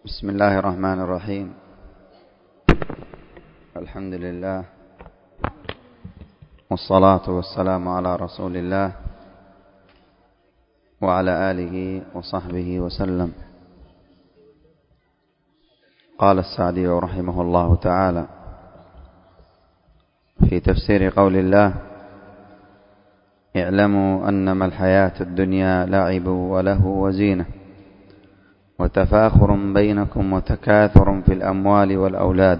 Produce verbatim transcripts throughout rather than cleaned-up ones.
بسم الله الرحمن الرحيم. الحمد لله والصلاة والسلام على رسول الله وعلى آله وصحبه وسلم. قال السعدي رحمه الله تعالى في تفسير قول الله: اعلموا أنما الحياة الدنيا لعب وله وزينة وتفاخر بينكم وتكاثر في الأموال والأولاد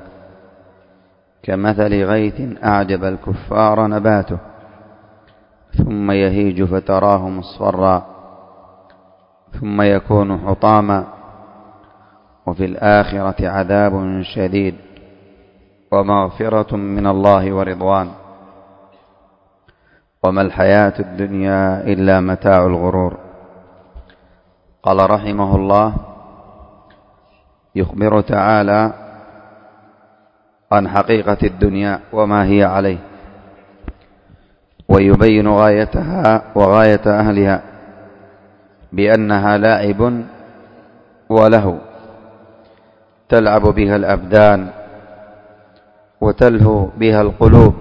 كمثل غيث أعجب الكفار نباته ثم يهيج فتراه مصفرا ثم يكون حطاما وفي الآخرة عذاب شديد ومغفرة من الله ورضوان وما الحياة الدنيا إلا متاع الغرور. قال رحمه الله: يخبر تعالى عن حقيقة الدنيا وما هي عليه، ويبين غايتها وغاية أهلها بأنها لاعب ولهو تلعب بها الأبدان وتلهو بها القلوب،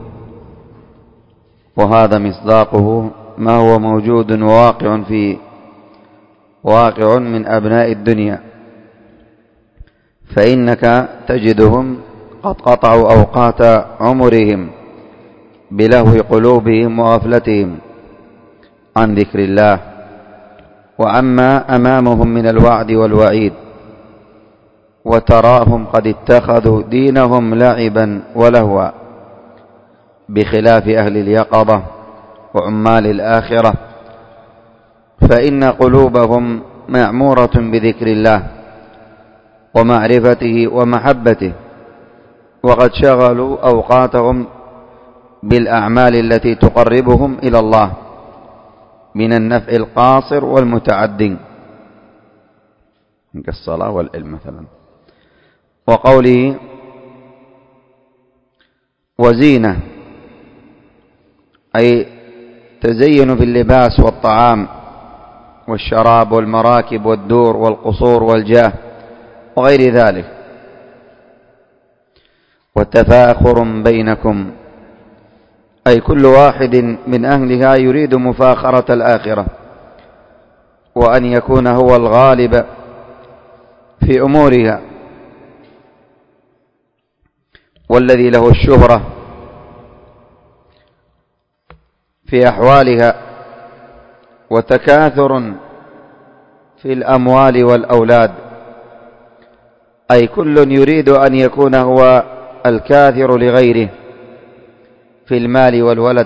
وهذا مصداقه ما هو موجود وواقع في واقع من أبناء الدنيا، فإنك تجدهم قد قطعوا أوقات عمرهم بلهو قلوبهم وغفلتهم عن ذكر الله وعما أمامهم من الوعد والوعيد، وتراهم قد اتخذوا دينهم لعبا ولهوا، بخلاف أهل اليقظة وعمال الآخرة، فإن قلوبهم معمورة بذكر الله ومعرفته ومحبته، وقد شغلوا أوقاتهم بالأعمال التي تقربهم إلى الله من النفع القاصر والمتعدي كالصلاة والعلم مثلا. وقوله وزينة أي تزين في اللباس والطعام والشراب والمراكب والدور والقصور والجاه وغير ذلك. وتفاخر بينكم أي كل واحد من أهلها يريد مفاخرة الآخرة وأن يكون هو الغالب في أمورها والذي له الشهرة في أحوالها، وتكاثر في الأموال والأولاد أي كل يريد أن يكون هو الكاثر لغيره في المال والولد،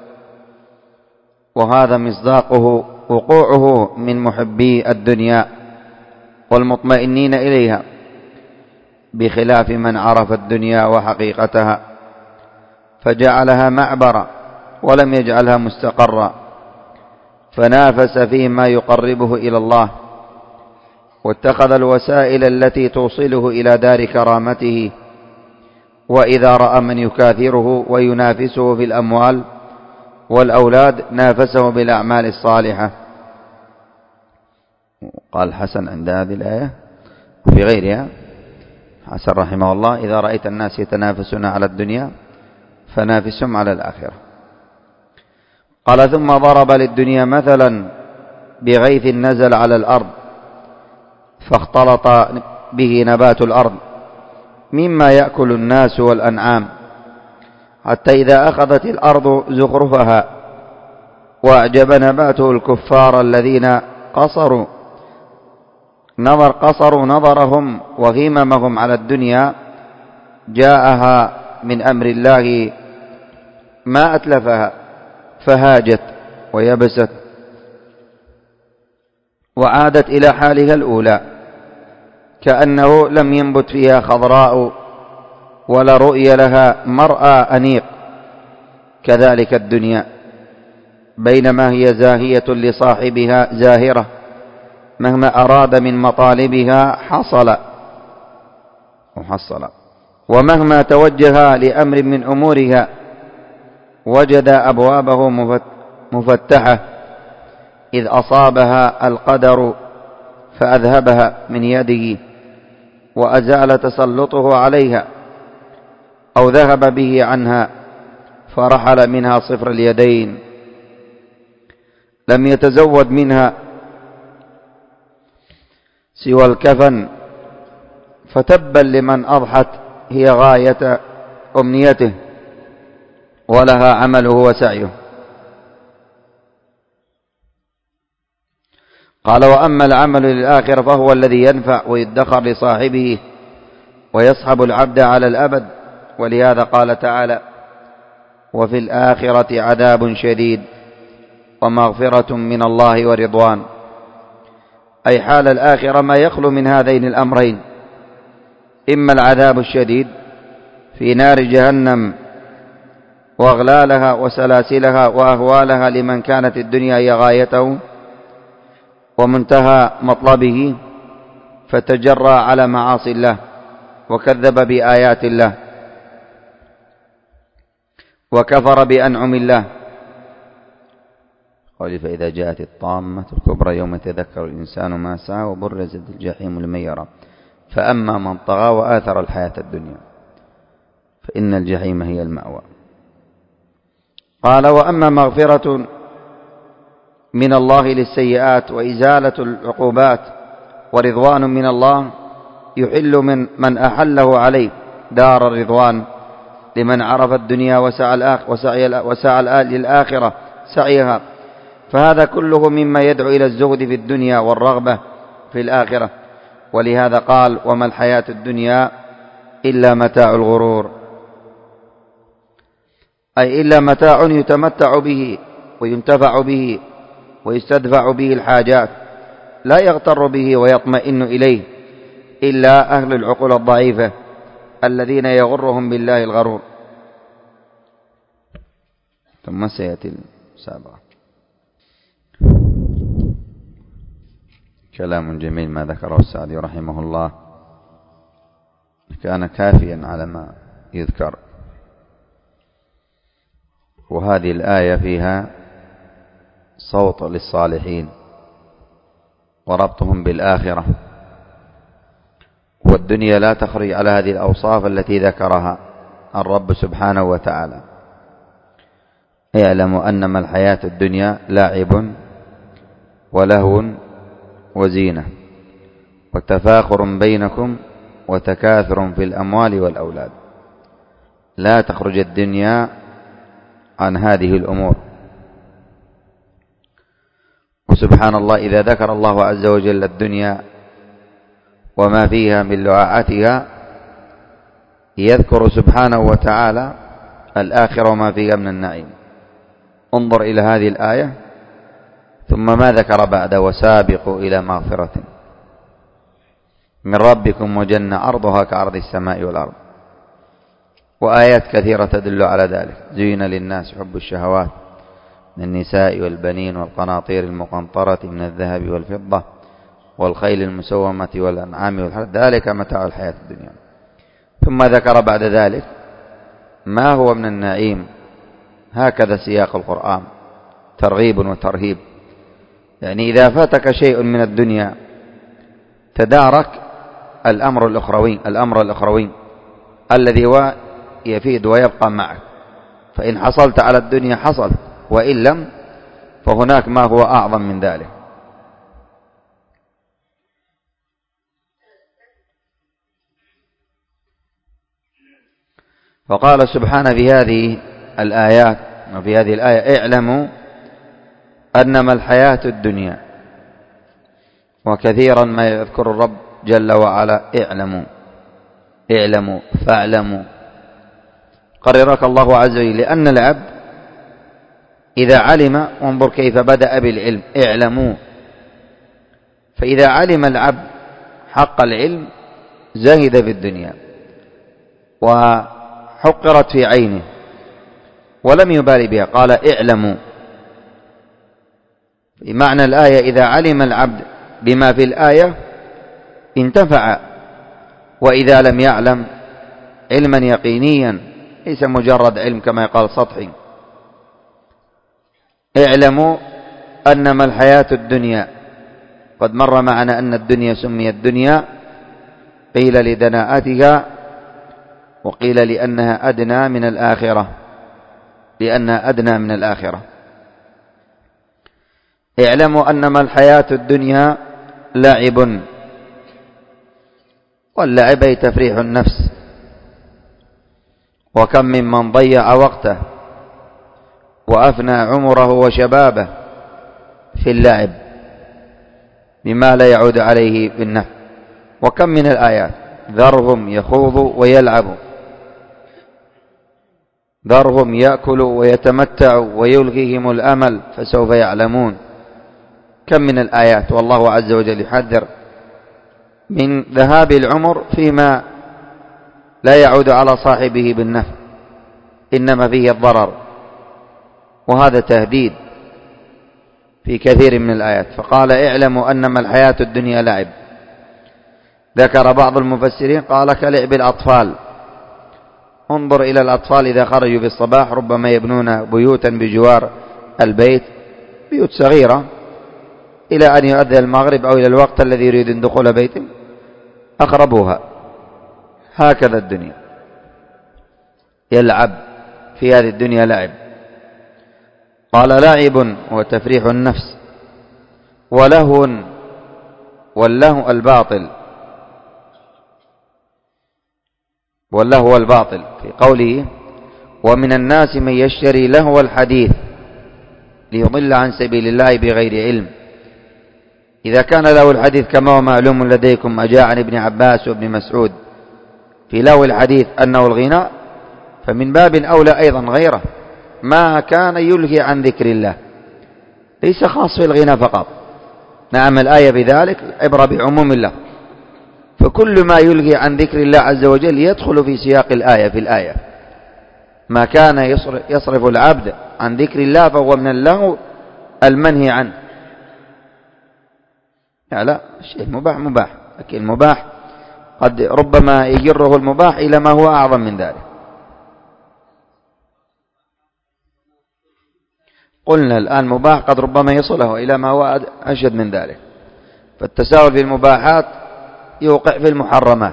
وهذا مصداقه وقوعه من محبي الدنيا والمطمئنين إليها، بخلاف من عرف الدنيا وحقيقتها فجعلها معبرا ولم يجعلها مستقرا، فنافس فيما يقربه إلى الله، واتخذ الوسائل التي توصله إلى دار كرامته، وإذا رأى من يكاثره وينافسه في الأموال والأولاد نافسه بالأعمال الصالحة. قال حسن عند هذه الآية وفي غيرها، حسن رحمه الله: إذا رأيت الناس يتنافسون على الدنيا فنافسهم على الآخرة. قال: ثم ضرب للدنيا مثلا بغيث نزل على الأرض فاختلط به نبات الأرض مما يأكل الناس والأنعام، حتى إذا أخذت الأرض زخرفها وأعجب نباته الكفار الذين قصروا نظر قصروا نظرهم وغيممهم على الدنيا، جاءها من أمر الله ما أتلفها فهاجت ويبست وعادت إلى حالها الأولى كأنه لم ينبت فيها خضراء ولا رؤي لها مرأى أنيق. كذلك الدنيا بينما هي زاهية لصاحبها زاهرة، مهما أراد من مطالبها حصل وحصل، ومهما توجه لأمر من أمورها وجد أبوابه مفتحة، إذ أصابها القدر فأذهبها من يده وأزال تسلطه عليها أو ذهب به عنها فرحل منها صفر اليدين، لم يتزود منها سوى الكفن، فتبا لمن أضحت هي غاية أمنيته ولها عمله وسعيه. قال: وأما العمل للآخرة فهو الذي ينفع ويدخر لصاحبه ويصحب العبد على الأبد. ولهذا قال تعالى: وفي الآخرة عذاب شديد ومغفرة من الله ورضوان، أي حال الآخرة ما يخلو من هذين الأمرين: إما العذاب الشديد في نار جهنم وأغلالها وسلاسلها وأهوالها لمن كانت الدنيا هي غايته ومنتهى مطلبه، فتجرى على معاصي الله وكذب بآيات الله وكفر بأنعم الله. قال: فإذا جاءت الطامة الكبرى يوم يتذكر الإنسان ما سعى وبرزت الجحيم لمن يرى فأما من طغى وآثر الحياة الدنيا فإن الجحيم هي المأوى. قال: وأما مغفرة من الله للسيئات وإزالة العقوبات ورضوان من الله يحل من من أحله عليه دار الرضوان لمن عرف الدنيا وسعى الآخرة وسعي وسعى للآخرة سعيها، فهذا كله مما يدعو إلى الزهد في الدنيا والرغبة في الآخرة. ولهذا قال: وما الحياة الدنيا إلا متاع الغرور، أي إلا متاع يتمتع به وينتفع به ويستدفع به الحاجات، لا يغتر به ويطمئن إليه إلا أهل العقول الضعيفة الذين يغرهم بالله الغرور. ثم سيأتي السابقة. كلام جميل ما ذكره السعدي رحمه الله، كان كافيا على ما يذكر. وهذه الآية فيها صوت للصالحين وربطهم بالآخرة، والدنيا لا تخرج على هذه الأوصاف التي ذكرها الرب سبحانه وتعالى. اعلموا أنما الحياة الدنيا لعب ولهو وزينة وتفاخر بينكم وتكاثر في الأموال والأولاد. لا تخرج الدنيا عن هذه الأمور. وسبحان الله، إذا ذكر الله عز وجل الدنيا وما فيها من لعاعتها يذكر سبحانه وتعالى الآخرة وما فيها من النعيم. انظر إلى هذه الآية ثم ما ذكر بعد: وسابقوا إلى مغفرة من ربكم وجنة أرضها كعرض السماء والأرض. وآيات كثيرة تدل على ذلك: زين للناس حب الشهوات من النساء والبنين والقناطير المقنطرة من الذهب والفضة والخيل المسومة والأنعام والحرث ذلك متاع الحياة الدنيا. ثم ذكر بعد ذلك ما هو من النعيم. هكذا سياق القرآن، ترغيب وترهيب. يعني إذا فاتك شيء من الدنيا تدارك الأمر الأخروي الأمر الأخروي الذي هو يفيد ويبقى معك. فإن حصلت على الدنيا حصل، وإن لم فهناك ما هو أعظم من ذلك. فقال سبحانه في هذه الآيات وفي هذه الآية: اعلموا أنما الحياة الدنيا. وكثيرا ما يذكر الرب جل وعلا: اعلموا اعلموا فاعلموا. قررك الله عز وجل، لأن العبد إذا علم، وانظر كيف بدأ بالعلم: اعلموا. فإذا علم العبد حق العلم زهد في الدنيا وحقرت في عينه ولم يبالي بها. قال: اعلموا. بمعنى الآية: إذا علم العبد بما في الآية انتفع، وإذا لم يعلم علما يقينيا ليس مجرد علم كما يقال سطحي. اعلموا أنما الحياة الدنيا. قد مر معنا أن الدنيا سميت دنيا قيل لدناءتها، وقيل لأنها أدنى من الآخرة، لأنها أدنى من الآخرة. اعلموا أنما الحياة الدنيا لعب، واللعب أي تفريح النفس، وكم ممن ضيع وقته وأفنى عمره وشبابه في اللعب بما لا يعود عليه بالنفع. وكم من الآيات: ذرهم يخوضوا ويلعبوا، ذرهم يأكلوا ويتمتعوا ويلغيهم الأمل فسوف يعلمون. كم من الآيات والله عز وجل يحذر من ذهاب العمر فيما لا يعود على صاحبه بالنفع، إنما فيه الضرر، وهذا تهديد في كثير من الآيات. فقال: اعلموا أنما الحياة الدنيا لعب. ذكر بعض المفسرين قال: كلعب الأطفال. انظر إلى الأطفال إذا خرجوا في الصباح ربما يبنون بيوتا بجوار البيت، بيوت صغيرة، إلى أن يؤذن المغرب أو إلى الوقت الذي يريد دخول بيت أخربوها. هكذا الدنيا، يلعب في هذه الدنيا لعب. قال: لعب وتفريح النفس، ولهو، واللهو الباطل، واللهو الباطل في قوله: ومن الناس من يشتري لهو الحديث ليضل عن سبيل الله بغير علم. إذا كان لهو الحديث كما هو معلوم لديكم ما جاء عن ابن عباس وابن مسعود في لهو الحديث أنه الغناء، فمن باب أولى أيضا غيره ما كان يلهي عن ذكر الله، ليس خاص في الغناء فقط. نعم الآية بذلك عبرة بعموم الله، فكل ما يلهي عن ذكر الله عز وجل يدخل في سياق الآية. في الآية ما كان يصرف العبد عن ذكر الله فهو من اللهو المنهي عنه. لا لا، الشيء مباح مباح، لكن المباح قد ربما يجره المباح إلى ما هو أعظم من ذلك. قلنا الآن مباح قد ربما يصله إلى ما هو أشد من ذلك، فالتساهل في المباحات يوقع في المحرمات.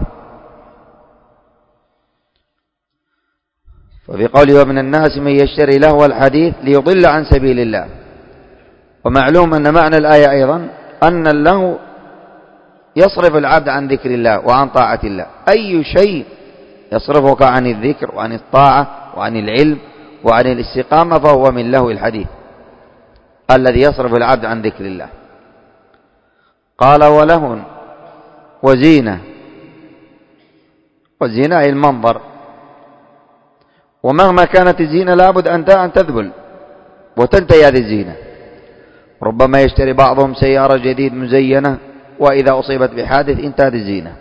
ففي قوله: ومن الناس من يشتري لهو الحديث ليضل عن سبيل الله. ومعلوم أن معنى الآية أيضا أن اللهو يصرف العبد عن ذكر الله وعن طاعة الله. أي شيء يصرفك عن الذكر وعن الطاعة وعن العلم وعن الاستقامة فهو من لهو الحديث الذي يصرف العبد عن ذكر الله. قال: ولهو وزينة، والزينة هي المنظر، ومهما كانت الزينة لابد أن تذبل وتنتهي هذه الزينة. ربما يشتري بعضهم سيارة جديد مزينة، وإذا أصيبت بحادث انتهت الزينة.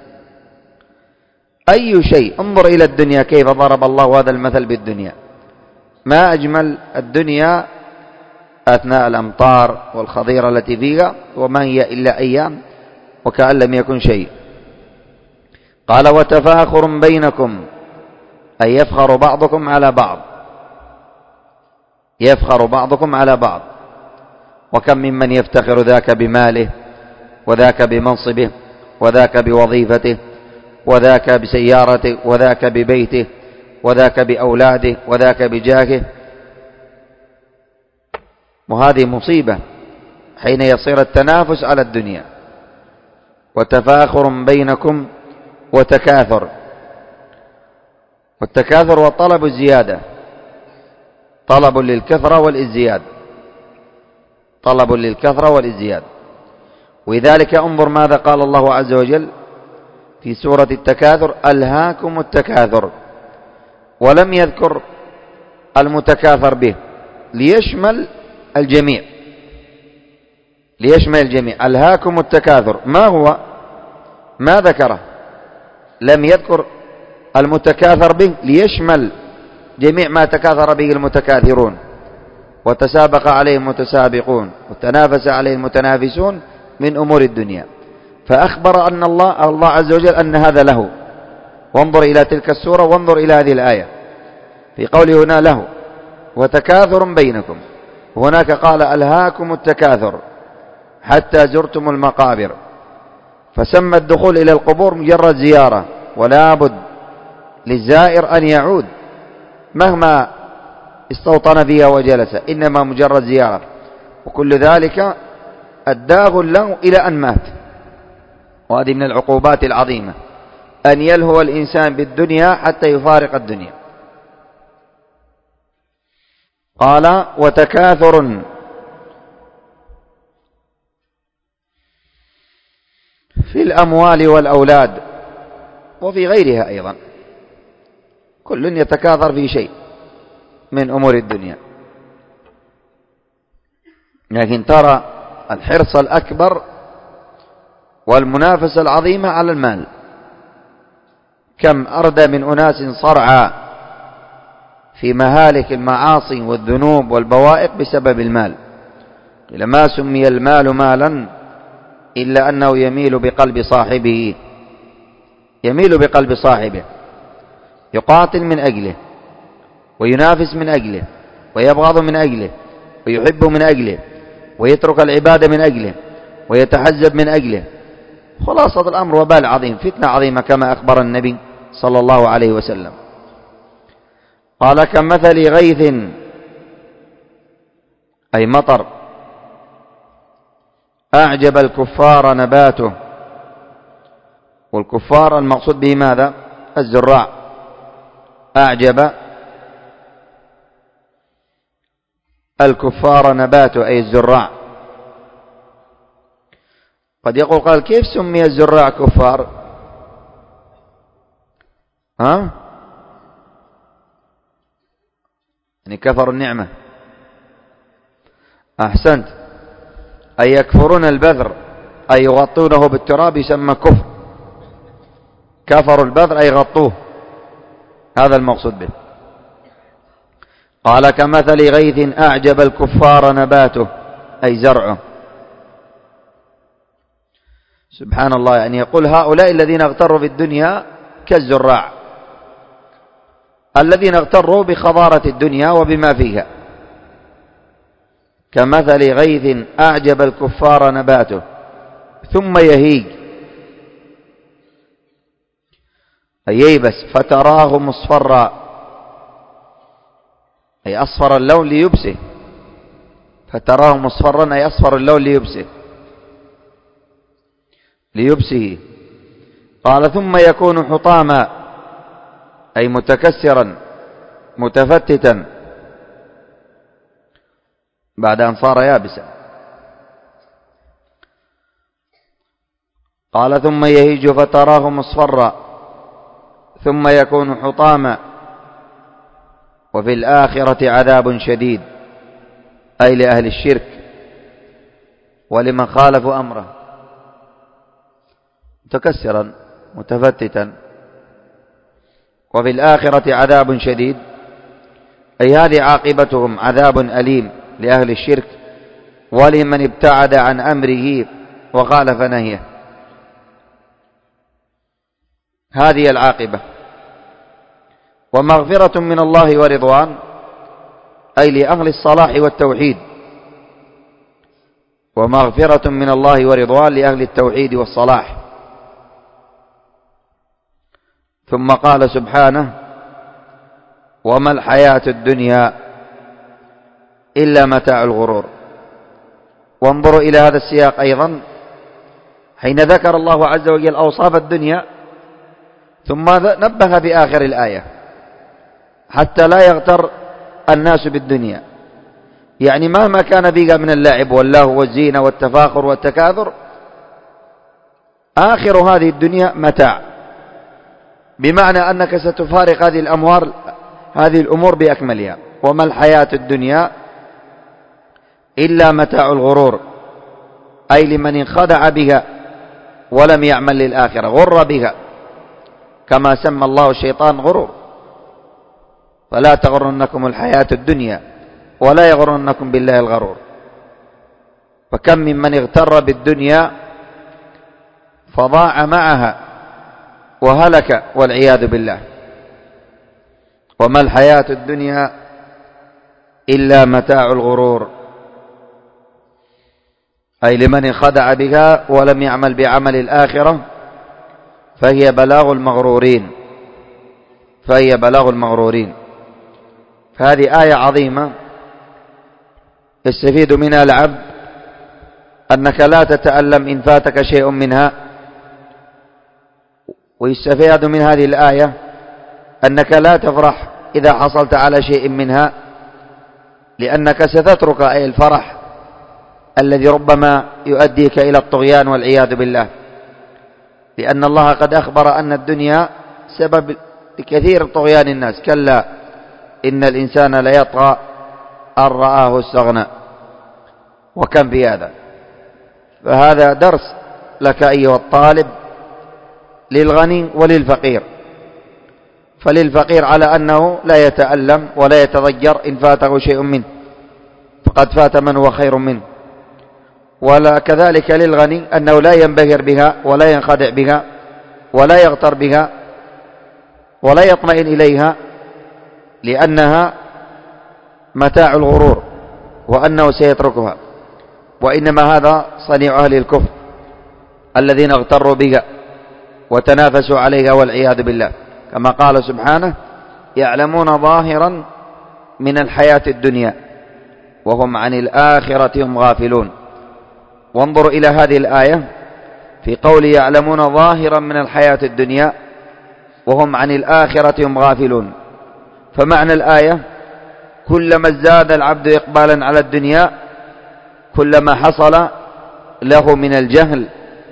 أي شيء، انظر إلى الدنيا كيف ضرب الله هذا المثل بالدنيا. ما أجمل الدنيا أثناء الأمطار والخضيرة التي فيها، وما هي إلا أيام وكأن لم يكن شيء. قال: وتفاخر بينكم، أي يفخر بعضكم على بعض، يفخر بعضكم على بعض. وكم ممن يفتخر ذاك بماله، وذاك بمنصبه، وذاك بوظيفته، وذاك بسيارته، وذاك ببيته، وذاك بأولاده، وذاك بجاهه. وهذه مصيبة حين يصير التنافس على الدنيا. وتفاخر بينكم وتكاثر، والتكاثر وطلب الزيادة، طلب للكثرة والازدياد، طلب للكثرة والازدياد. ولذلك انظر ماذا قال الله عز وجل في سورة التكاثر: ألهاكم التكاثر، ولم يذكر المتكاثر به ليشمل الجميع، ليشمل الجميع. ألهاكم التكاثر ما هو؟ ما ذكره، لم يذكر المتكاثر به ليشمل جميع ما تكاثر به المتكاثرون، وتسابق عليه المتسابقون، وتنافس عليه المتنافسون من أمور الدنيا. فأخبر أن الله الله عز وجل أن هذا له. وانظر إلى تلك السورة وانظر إلى هذه الآية في قوله هنا: له وتكاثر بينكم. هناك قال: ألهاكم التكاثر حتى زرتم المقابر. فسمى الدخول إلى القبور مجرد زيارة، ولا بد للزائر أن يعود مهما استوطن فيها وجلس، إنما مجرد زيارة، وكل ذلك أداه له إلى أن مات. وهذه من العقوبات العظيمة أن يلهو الإنسان بالدنيا حتى يفارق الدنيا. قال وتكاثر في الأموال والأولاد، وفي غيرها أيضا، كل يتكاثر في شيء من أمور الدنيا. لكن ترى الحرص الأكبر والمنافسة العظيمة على المال. كم أردى من أناس صرعى في مهالك المعاصي والذنوب والبوائق بسبب المال. قيل ما سمي المال مالا إلا أنه يميل بقلب صاحبه، يميل بقلب صاحبه، يقاتل من أجله، وينافس من أجله، ويبغض من أجله، ويحب من أجله، ويترك العبادة من أجله، ويتحزب من أجله. خلاصة الأمر وبال عظيم، فتنة عظيمة كما أخبر النبي صلى الله عليه وسلم. قال كمثل غيث، أي مطر، أعجب الكفار نباته. والكفار المقصود به ماذا؟ الزراع. أعجب الكفار نباته أي الزراع. قد يقول قال كيف سمي الزراع كفار؟ ها؟ يعني كفروا النعمة. أحسنت، أي يكفرون البذر، أي يغطونه بالتراب، يسمى كفر. كفروا البذر أي غطوه، هذا المقصود به. قال كمثل غيث أعجب الكفار نباته أي زرعه. سبحان الله، يعني يقول هؤلاء الذين اغتروا بالدنيا كالزراع الذين اغتروا بخضارة الدنيا وبما فيها. كمثل غيث أعجب الكفار نباته ثم يهيج، أي ييبس، فتراه مصفرا، أي أصفر اللون ليبسه. فتراه مصفرا أي أصفر اللون ليبسه ليبسه. قال ثم يكون حطاما، أي متكسرا متفتتا بعد أن صار يابسا. قال ثم يهيج فتراه مصفرا ثم يكون حطاما. وفي الآخرة عذاب شديد، أي لأهل الشرك ولمن خالفوا أمره، متكسرا متفتتا. وفي الآخرة عذاب شديد، أي هذه عاقبتهم، عذاب أليم لأهل الشرك ولمن ابتعد عن أمره وخالف نهيه. هذه العاقبة. ومغفرة من الله ورضوان، أي لأهل الصلاح والتوحيد. ومغفرة من الله ورضوان لأهل التوحيد والصلاح. ثم قال سبحانه وما الحياة الدنيا إلا متاع الغرور. وانظروا إلى هذا السياق أيضا حين ذكر الله عز وجل أوصاف الدنيا، ثم نبه في آخر الآية حتى لا يغتر الناس بالدنيا. يعني مهما كان فيها من اللعب واللهو والزينة والتفاخر والتكاثر، آخر هذه الدنيا متاع، بمعنى أنك ستفارق هذه الأموال هذه الأمور بأكملها. وما الحياة الدنيا إلا متاع الغرور، أي لمن انخدع بها ولم يعمل للآخرة، غر بها، كما سمى الله الشيطان غرور. فلا تغرنكم الحياة الدنيا ولا يغرنكم بالله الغرور. فكم ممن اغتر بالدنيا فضاع معها وهلك والعياذ بالله. وما الحياة الدنيا إلا متاع الغرور، أي لمن انخدع بها ولم يعمل بعمل الآخرة فهي بلاغ المغرورين فهي بلاغ المغرورين. فهذه آية عظيمة يستفيد منها العبد أنك لا تتألم إن فاتك شيء منها، ويستفاد من هذه الآية أنك لا تفرح إذا حصلت على شيء منها، لأنك ستترك أي الفرح الذي ربما يؤديك إلى الطغيان والعياذ بالله، لأن الله قد أخبر أن الدنيا سبب لكثير طغيان الناس. كلا إن الإنسان ليطغى أن رآه استغنى. وكم في هذا. فهذا درس لك أيها الطالب للغني وللفقير. فللفقير على أنه لا يتألم ولا يتضجر إن فاته شيء منه، فقد فات من هو خير منه. ولا كذلك للغني أنه لا ينبهر بها ولا ينخدع بها ولا يغتر بها ولا يطمئن إليها، لأنها متاع الغرور وأنه سيتركها. وإنما هذا صنيع أهل الكفر الذين اغتروا بها وتنافسوا عليها والعياذ بالله، كما قال سبحانه: يعلمون ظاهرا من الحياة الدنيا وهم عن الآخرة هم غافلون. وانظروا إلى هذه الآية في قول يعلمون ظاهرا من الحياة الدنيا وهم عن الآخرة هم غافلون. فمعنى الآية: كلما ازداد العبد إقبالا على الدنيا كلما حصل له من الجهل.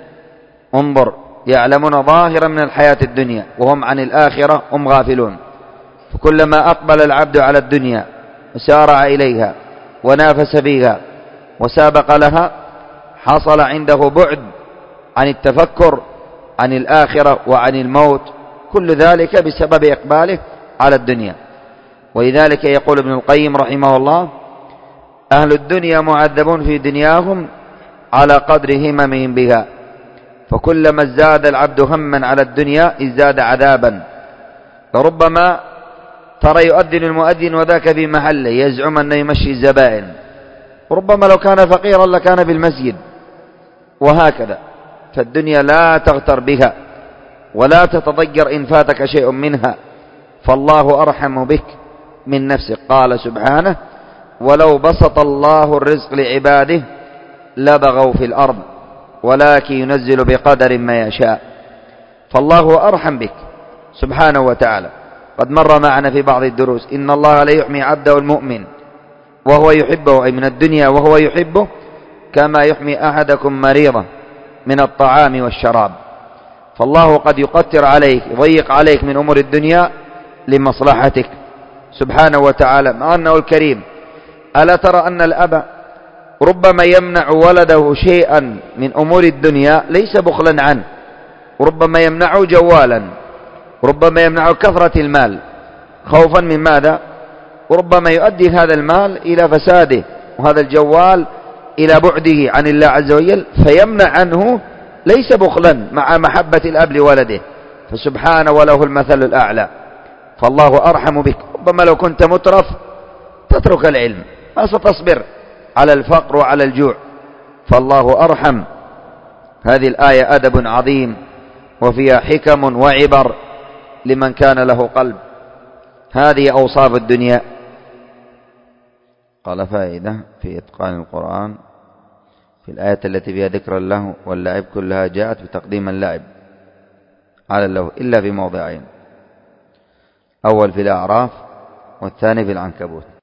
انظر، يعلمون ظاهرا من الحياة الدنيا وهم عن الآخرة هم غافلون. فكلما أقبل العبد على الدنيا وسارع إليها ونافس بها وسابق لها حصل عنده بعد عن التفكر عن الآخرة وعن الموت، كل ذلك بسبب إقباله على الدنيا. ولذلك يقول ابن القيم رحمه الله: أهل الدنيا معذبون في دنياهم على قدر هممهم بها، فكلما ازداد العبد هما على الدنيا ازداد عذابا. فربما ترى يؤذن المؤذن وذاك في محله يزعم أنه يمشي الزبائن، وربما لو كان فقيرا لكان في المسجد، وهكذا. فالدنيا لا تغتر بها ولا تتضجر إن فاتك شيء منها، فالله أرحم بك من نفسك. قال سبحانه: ولو بسط الله الرزق لعباده لبغوا في الأرض ولكن ينزل بقدر ما يشاء. فالله أرحم بك سبحانه وتعالى. قد مر معنا في بعض الدروس: إن الله لا يحمي عبده المؤمن وهو يحبه، أي من الدنيا وهو يحبه، كما يحمي أحدكم مريضة من الطعام والشراب. فالله قد يقتر عليك يضيق عليك من أمور الدنيا لمصلحتك سبحانه وتعالى، مع أنه الكريم. ألا ترى أن الأب ربما يمنع ولده شيئا من أمور الدنيا ليس بخلا عنه، وربما يمنعه جوالا، وربما يمنعه كثرة المال خوفا من ماذا؟ وربما يؤدي هذا المال إلى فساده وهذا الجوال إلى بعده عن الله عز وجل، فيمنع عنه ليس بخلا مع محبة الأب لولده، فسبحانه وله المثل الأعلى. فالله أرحم بك. ربما لو كنت مترف تترك العلم، ما ستصبر على الفقر وعلى الجوع، فالله أرحم. هذه الآية أدب عظيم وفيها حكم وعبر لمن كان له قلب. هذه أوصاف الدنيا. قال: فائدة في إتقان القرآن في الآية التي فيها ذكر الله واللعب كلها جاءت بتقديم اللعب على اللهو إلا في موضعين: أول في الأعراف والثاني في العنكبوت.